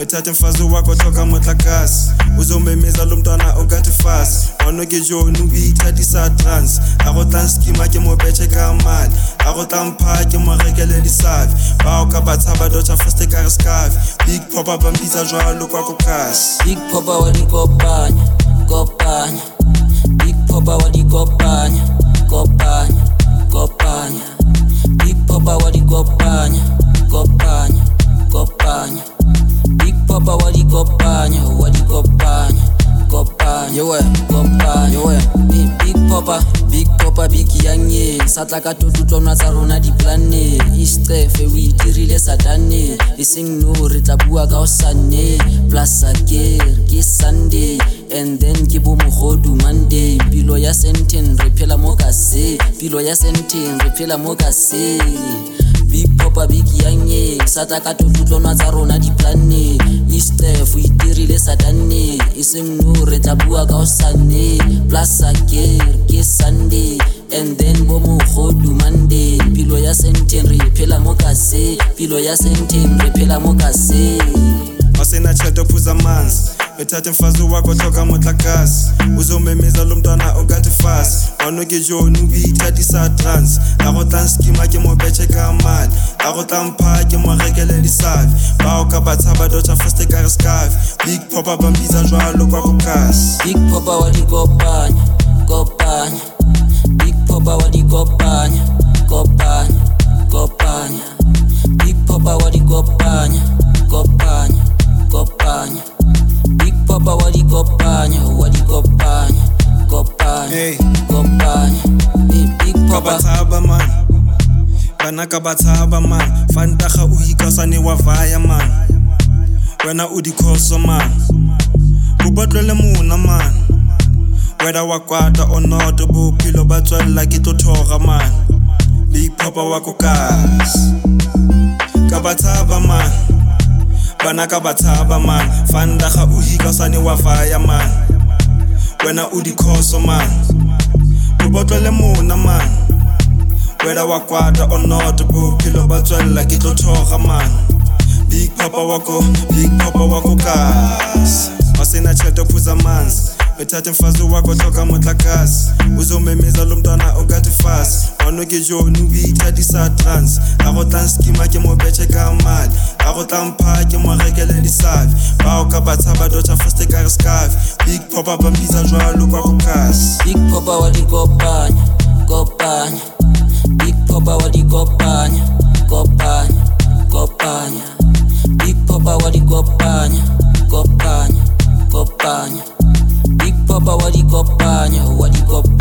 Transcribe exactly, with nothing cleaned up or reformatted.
bethatha mfazi wakho thoka motlakase uzomemeza lo mntwana o got fast ono ke jone o ithatisa trans a go tla skima ke mo betche ka mali a go tla mpha ke mo rekele disafi ba o ka batshaba dotsa first ka scarf big pop up ambitsa jwalo kwa ko kasi big pop wa di kopanya kopanya big pop wa di kopanya kopanya kopanya big pop wa di kopanya kopanya kopanya big pop wa di kopanya wa di kopanya kopanya yo kopanya yo big pop big pop big yanye satla ka totutlona tsa rona di planne istefe we dirile satane iseng no re tla bua ka osane plus ke ke sunday and then ke bo mogodu monday pilo ya senten re phela mo ka se pilo ya senten re phela mo ka se big pop big yanye satla ka totutlona tsa rona di planne istefe we dirile satane iseng no re tla bua ka osane plus ke ke sunday and then bo mogodu monday pilo ya senten re phela mo ka se pilo ya senten re phela mo ka se wasena chato phuza manzi bethatha mfazi wakho thoka motlakase uzomemeza lo mntwana o got fast ono ke jone o ithatisa trans a go tla skima ke mo betche ka mali a go tla mpha ke mo rekele disafi ba o ka batshaba dotsa first ka scarf big pop up ambitsa jwalo kwa ko kasi big pop wa di kopanya kopanya big pop wa di kopanya kopanya kopanya big pop wa di kopanya kopanya kopanya big pop wa di kopanya wa di kopanya kopanya hey kopanya big pop bathaba man bana ka bathaba man fanta ga o ikasane wa vaya man wena o di khoso man go botlele mona man weda wa kwata o not bo philo ba tswalla ke tlothora man big papa wa ko kasi ka bathaba man bana ka bathaba man fanda ga o ikasane wa vaya man wena o di khoso man go botlele mona man weda wa kwata o not bo philo ba tswalla ke tlothora man big papa wa ko big papa wa ko kasi wasena chato phuza manzi bethatha mfazi wakho thoka motlakase uzomemeza lo mntwana o got fast ono ke jone o ithatisa trans a go tla skima ke mo betche ka mali a go tla mpha ke mo rekele disafi ba o ka batshaba dotsa first ka scarf big pop up ambitsa jwalo kwa ko kasi big pop wa di kopanya kopanya big pop wa di kopanya kopanya kopanya big pop wa di kopanya kopanya kopanya big pop wa di kopanya wa di kopanya